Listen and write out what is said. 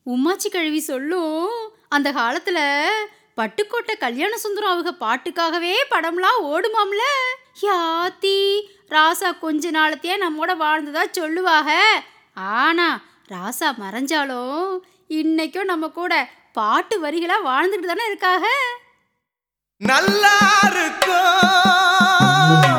உமாச்சி கழுவி சொல்லும் அந்த காலத்துல பட்டுக்கோட்டை கல்யாண சுந்தரம் அவங்க பாட்டுக்காகவே படம்லாம் ஓடுமாம்ல. யாத்தி ராசா கொஞ்ச நாளத்தையே நம்மோட வாழ்ந்ததா சொல்லுவாக. ஆனா ராசா மறைஞ்சாலும் இன்னைக்கும் நம்ம கூட பாட்டு வரிகளா வாழ்ந்துட்டு தானே இருக்காக. நல்லா இருக்கும்